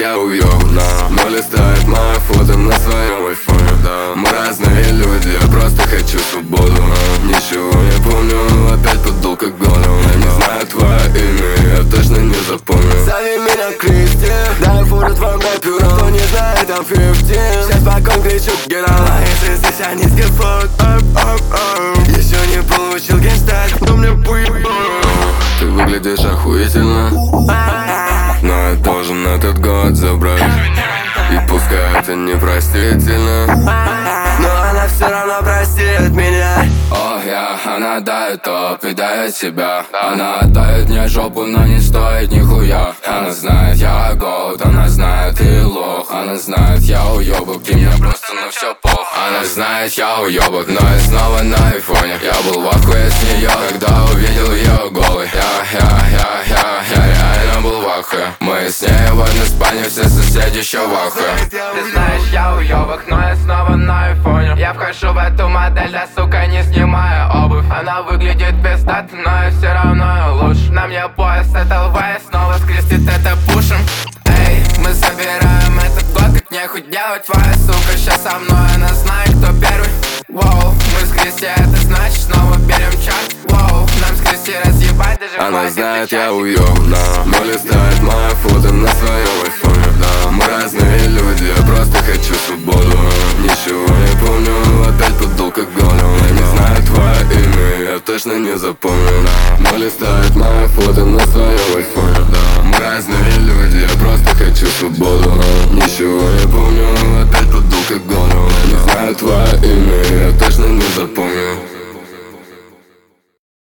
я уёбан, но листает мое фото на своем айфоне. Мы разные люди, я просто хочу свободу. Ничего не помню, опять под алкоголем. Я не знаю твое имя, я точно не запомню. Зови меня Кристи, дай фуру твоим рэперам. Кто не знает, там 15. Сейчас по ком кричу генерал. А если здесь я низкий флот, еще не получил генштальт, но мне пусть. Ты выглядишь охуительно, но я должен этот год забрать. И пускай это непростительно, но она все равно простит меня. Ох, она дает топ и дает себя. Она отдает мне жопу, но не стоит нихуя. Она знает, я голод, она знает, ты лох. Она знает, я уёбок, и мне просто на все пох. Она знает, я уёбок, но я снова на айфоне. Я был в ахуе с неё, когда увидел её голой. Я реально был в ахуе. Мы с ней в одной спальне, все соседи еще в ахуе. Ты знаешь, я уёбок, но я снова на айфоне. Я вхожу в эту модель, да сука, не снимая обувь. Она выглядит пиздато, но я все равно лучше. На мне пояс, это ЛВ, снова скрестит это пушим. Эй, мы собираем этот год, как нехуй делать. Твоя сука сейчас со мной, она знает, кто первый. Воу, мы скрести, это значит снова берем чарт. Воу, нам скрести разъебать, даже она знает, я уёбан, но листает мое фото на своем айфоне. Мы разные люди, я просто хочу свободу. Ничего не помню, опять под алкоголем. Я не знаю твое имя, я точно не запомню. Но листает мое фото на своем айфоне. Мы разные люди, я просто хочу свободу. Ничего не помню, опять под алкоголем. Я не знаю твое имя, я точно